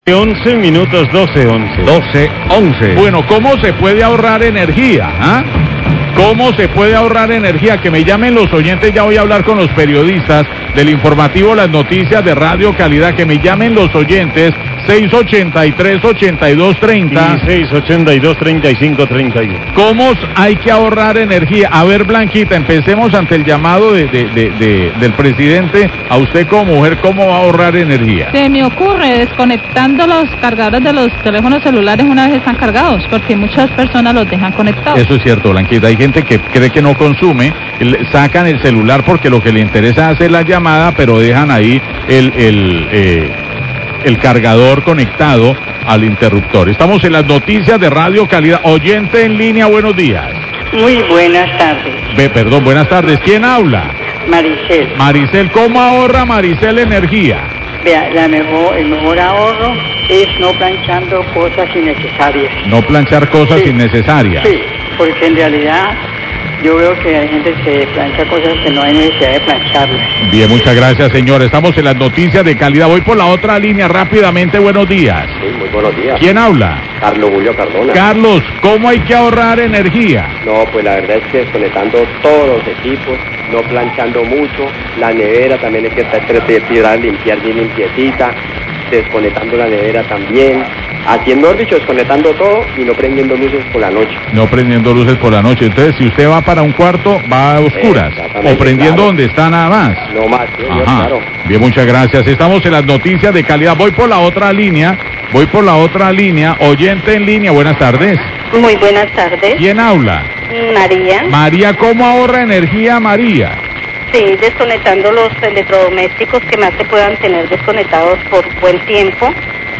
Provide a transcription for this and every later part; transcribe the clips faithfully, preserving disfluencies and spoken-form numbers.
once minutos, doce once. doce once. Bueno, ¿cómo se puede ahorrar energía? ¿Ah? ¿Cómo se puede ahorrar energía? Que me llamen los oyentes, ya voy a hablar con los periodistas del informativo Las Noticias de Radio Calidad, que me llamen los oyentes, seis ochenta y tres, ochenta y dos treinta. Y seis ochenta y dos, treinta y cinco, treinta y uno. ¿Cómo hay que ahorrar energía? A ver, Blanquita, empecemos ante el llamado de, de, de, de, del presidente. A usted como mujer, ¿cómo va a ahorrar energía? Se me ocurre desconectando los cargadores de los teléfonos celulares una vez están cargados, porque muchas personas los dejan conectados. Eso es cierto, Blanquita. Hay gente que cree que no consume, sacan el celular porque lo que le interesa es hacer la llamada, pero dejan ahí el, el, eh, el cargador conectado al interruptor. Estamos en Las Noticias de Radio Calidad. Oyente en línea, buenos días. Muy buenas tardes. Ve, perdón, buenas tardes. ¿Quién habla? Maricel. Maricel, ¿cómo ahorra Maricel energía? Vea, la mejor, el mejor ahorro es no planchando cosas innecesarias. No planchar cosas Sí. innecesarias. Sí, porque en realidad yo veo que hay gente que plancha cosas que no hay necesidad de plancharlas. Bien, muchas gracias, señor. Estamos en Las Noticias de Calidad. Voy por la otra línea rápidamente. Buenos días. Sí, muy buenos días. ¿Quién habla? Carlos Julio Cardona. Carlos, ¿cómo hay que ahorrar energía? No, pues la verdad es que desconectando todos los equipos, no planchando mucho, la nevera también hay que tratar de limpiar bien limpiecita, desconectando la nevera también, haciendo, mejor dicho, desconectando todo y no prendiendo luces por la noche. No prendiendo luces por la noche. Entonces, si usted va para un cuarto, va a oscuras. Exactamente, O prendiendo claro. donde está nada más. No más, sí, señor, Ajá. claro. Bien, muchas gracias. Estamos en Las Noticias de Calidad. Voy por la otra línea. Voy por la otra línea. Oyente en línea. Buenas tardes. Muy buenas tardes. ¿Quién habla? María. María, ¿cómo ahorra energía María? Sí, desconectando los electrodomésticos que más se puedan tener desconectados por buen tiempo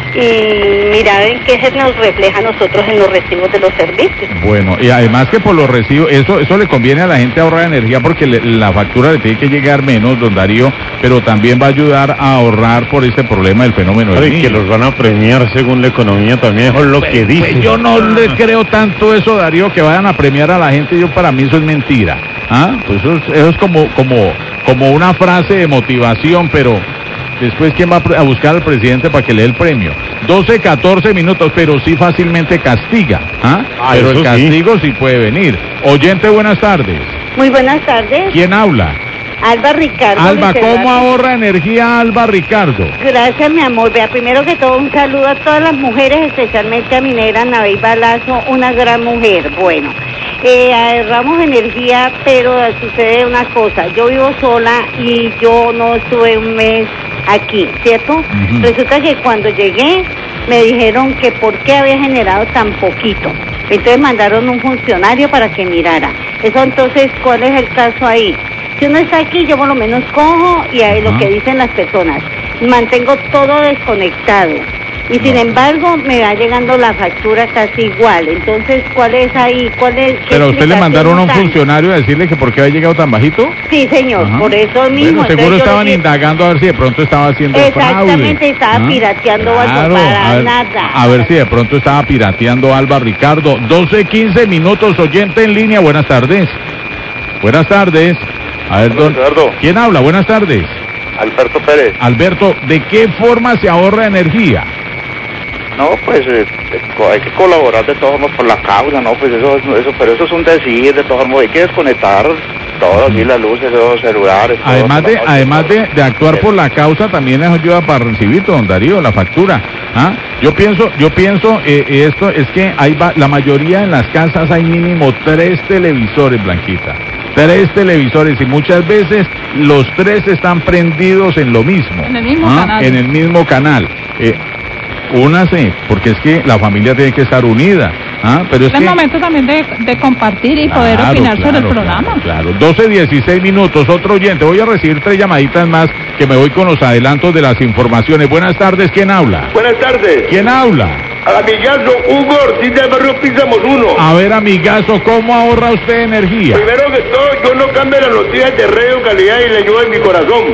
y mirar en qué se nos refleja a nosotros en los recibos de los servicios. Bueno, y además que por los recibos, eso eso le conviene a la gente ahorrar energía porque le- la factura le tiene que llegar menos, don Darío, pero también va a ayudar a ahorrar por este problema del fenómeno del Ay, que niño. los van a premiar según la economía también, es lo que dice. Pues yo no le creo tanto eso, Darío, que vayan a premiar a la gente. Yo, para mí eso es mentira. ¿Ah? Pues eso es, eso es como, como, como una frase de motivación, pero después, ¿quién va a pre- a buscar al presidente para que le dé el premio? doce, catorce minutos, pero sí fácilmente castiga. ¿Ah? Ah, pero el eso sí. castigo sí puede venir. Oyente, buenas tardes. Muy buenas tardes. ¿Quién habla? Alba Ricardo. Alba, Licenciado. ¿cómo ahorra energía Alba Ricardo? Gracias, mi amor. Vea, primero que todo, un saludo a todas las mujeres, especialmente a mi negra Nabey Balazo, una gran mujer. Bueno, eh, ahorramos energía, pero sucede una cosa. Yo vivo sola y yo no estuve un mes aquí, ¿cierto? Ujú. Resulta que cuando llegué, me dijeron que por qué había generado tan poquito. Entonces mandaron un funcionario para que mirara. Eso, entonces, ¿cuál es el caso ahí? Si uno está aquí, yo por lo menos cojo y ahí lo Ajá. que dicen las personas, mantengo todo desconectado. Y sin No. embargo, me va llegando la factura casi igual. Entonces, ¿cuál es ahí? ¿Cuál es? qué ¿Pero a usted le explicación mandaron a un nos dan? funcionario a decirle que por qué había llegado tan bajito? Sí, señor, Ajá. por eso mismo. Bueno, seguro Entonces, yo estaban le- indagando a ver si de pronto estaba haciendo Exactamente, fraude. estaba ¿Ah? pirateando algo Claro, para a ver, nada. A ver si de pronto estaba pirateando Alba Ricardo. doce, quince minutos, oyente en línea. Buenas tardes. Buenas tardes. A ver, don... Eduardo. ¿Quién habla? Buenas tardes. Alberto Pérez. Alberto, ¿de qué forma se ahorra energía? No, pues eh, eh, hay que colaborar de todos modos por la causa, ¿no? Pues eso, es- eso, pero eso es un decir, de todos modos hay que desconectar todo, así las luces, los celulares. todo Además por de la noche, además todo. de, de actuar por la causa, también les ayuda para recibir, don Darío, la factura. ¿Ah? Yo pienso, yo pienso eh, esto es que hay va- la mayoría en las casas hay mínimo tres televisores, Blanquita. Tres televisores y muchas veces los tres están prendidos en lo mismo. En el mismo ¿Ah? canal. En el mismo canal. Eh, únase, porque es que la familia tiene que estar unida. ¿Ah? Pero es Es que... momento también de, de compartir y poder Claro, opinar sobre el claro, programa. Claro, claro. doce, dieciséis minutos, otro oyente. Voy a recibir tres llamaditas más que me voy con los adelantos de las informaciones. Buenas tardes, ¿quién habla? Buenas tardes. ¿Quién habla? Al amigazo Hugo Ortiz del barrio Pisamos uno. A ver, amigazo, ¿cómo ahorra usted energía? Primero que todo, yo no cambio las noticias de Radio Calidad y le llevo en mi corazón.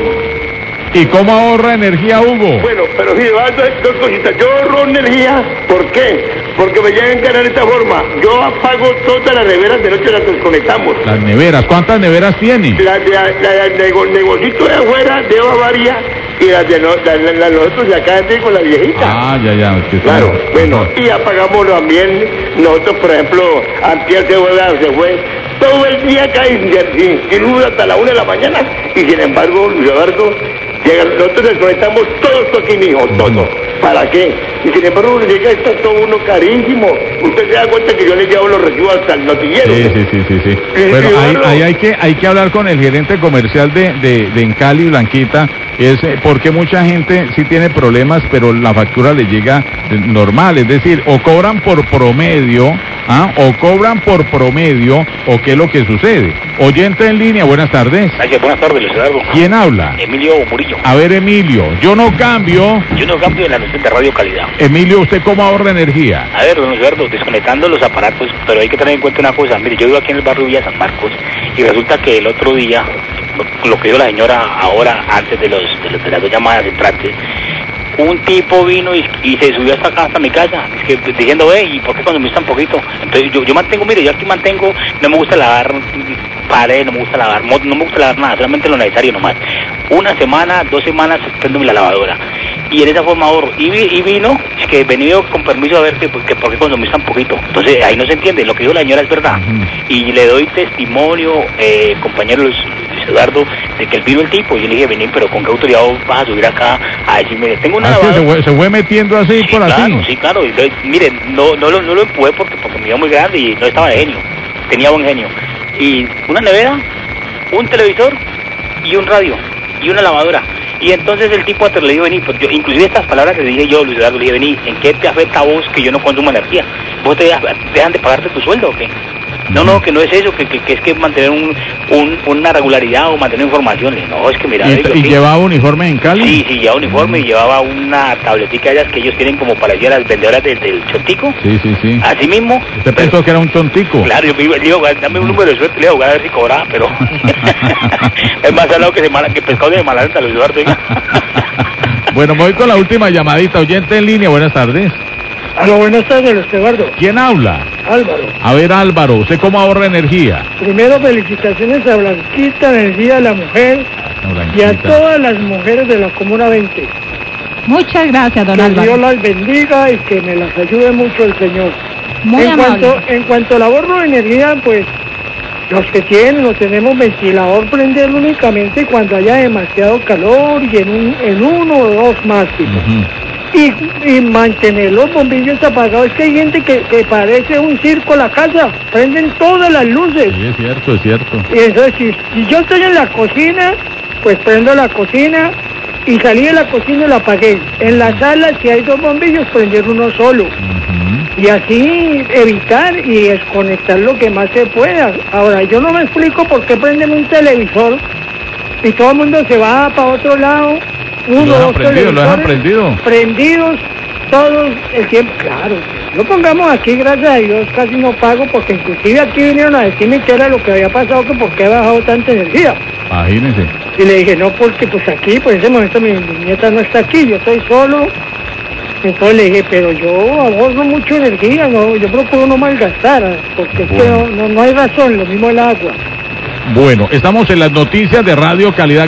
¿Y cómo ahorra energía, Hugo? Bueno, pero sí, va a hacer dos cositas. Yo ahorro energía. ¿Por qué? Porque me llegan a encargar de esta forma. Yo apago todas las neveras de noche, las desconectamos. Las neveras, ¿cuántas neveras tiene? La, la, la, la nego- negocito de afuera de Bavaria y las de, no, las, las, las nosotros de acá de con la viejita. Ah, ya, ya. Que Claro, está- bueno, y apagamos también, nosotros por ejemplo, antier se fue, se fue todo el día acá sin, sin, sin luz hasta la una de la mañana, y sin embargo, Luis Eduardo, llega, nosotros desconectamos todo esto aquí, mijo, todo. ¿Para qué? Y sin embargo, llega esto todo uno carísimo. Usted se da cuenta que yo le llevo los recibos hasta el noticiero. Sí, sí, sí, sí, sí. Sí, Bueno, sí, ahí, Eduardo. ahí hay que hay que hablar con el gerente comercial de, de, de Encali, Blanquita, es eh, porque mucha gente sí tiene problemas, pero la factura le llega eh, normal, es decir, o cobran por promedio, ¿ah? o cobran por promedio, o qué es lo que sucede. Oyente en línea, buenas tardes. Gracias, buenas tardes, Luis Eduardo. ¿Quién habla? Emilio Murillo. A ver, Emilio, yo no cambio. Yo no cambio de la noche de Radio Calidad. Emilio, ¿usted cómo ahorra energía? A ver, don Eduardo, desconectando los aparatos, pero hay que tener en cuenta una cosa. Mire, yo vivo aquí en el barrio Villa San Marcos y resulta que el otro día, lo, lo que dijo la señora ahora, antes de, los, de, los, de las dos llamadas entrantes, un tipo vino y, y se subió hasta acá, hasta mi casa, es que, diciendo, ve, ¿y por qué consumís tan poquito? Entonces yo, yo mantengo, mire, yo aquí mantengo, no me gusta lavar paredes, no me gusta lavar motos, no me gusta lavar nada, solamente lo necesario nomás. Una semana, dos semanas, prendo la lavadora. Y en esa forma ahorro. Y, vi, y vino, es que venido con permiso a ver que, que por qué consumís tan poquito. Entonces ahí no se entiende, lo que dijo la señora es verdad. Uh-huh. Y le doy testimonio, eh, compañero Luis, Luis Eduardo, de que él vino el tipo. Y yo le dije, vení, pero ¿con qué autoridad vas a subir acá a decirme, tengo una Ah, lavadora? se, fue, se fue metiendo así, sí, por claro, así. Sí, claro, y entonces, miren, no, no, lo, no lo empujé porque, porque me iba muy grande y no estaba de genio. Tenía buen genio. Y una nevera, un televisor y un radio y una lavadora. Y entonces el tipo hasta le dijo, vení, pues yo, inclusive estas palabras que le dije yo, Luis Eduardo, le dije, vení, ¿en qué te afecta a vos que yo no consumo energía? ¿Vos te dejan de pagarte tu sueldo o qué? No, no, que no es eso, que, que, que es que mantener un, un, una regularidad o mantener información. Le dije, no, es que mira... ¿Y, yo, ¿y ¿qué? llevaba uniforme en Cali? Sí, sí, llevaba uniforme y llevaba una tabletica ellas que ellos tienen como para las vendedoras del, del chontico. Sí, sí, sí. Así mismo. ¿Usted pensó que era un chontico? Claro, yo le digo, dame un número de suerte, le digo, a ver si cobraba, pero... es más salado que, se mala, que pescado de Malarenta, Luis Eduardo. Bueno, me voy con la última llamadita. Oyente en línea, buenas tardes. Aló, buenas tardes, Luis Eduardo. ¿Quién habla? Álvaro. A ver, Álvaro, ¿usted cómo ahorra energía? Primero, felicitaciones a Blanquita en el Día de la Mujer y a todas las mujeres de la Comuna veinte. Muchas gracias, don que Álvaro. Dios las bendiga y que me las ayude mucho el Señor. Muy en amable. cuanto En cuanto al ahorro de energía, pues los que tienen o tenemos ventilador, prenderlo únicamente cuando haya demasiado calor y en, un, en uno o dos máximo. Uh-huh. Y, y mantener los bombillos apagados. Es que hay gente que, que parece un circo la casa, prenden todas las luces. Sí, es cierto, es cierto. Y eso es, si, si yo estoy en la cocina, pues prendo la cocina y salí de la cocina y la apagué. En la sala, si hay dos bombillos, prender uno solo. Uh-huh. Y así evitar y desconectar lo que más se pueda. Ahora, yo no me explico por qué prenden un televisor y todo el mundo se va para otro lado. Uno, lo dejan dos prendido, lo dejan prendido. Prendidos todos el tiempo, claro. Lo pongamos aquí, gracias a Dios, casi no pago, porque inclusive aquí vinieron a decirme que era lo que había pasado, que por qué ha bajado tanta energía. Imagínese. Y le dije, no, porque pues aquí, pues en ese momento mi, mi nieta no está aquí, yo estoy solo. Entonces le dije, pero yo ahorro mucho energía, no, yo procuro no malgastar, porque bueno. Es que no, no, no hay razón, lo mismo el agua. Bueno, estamos en las noticias de Radio Calidad.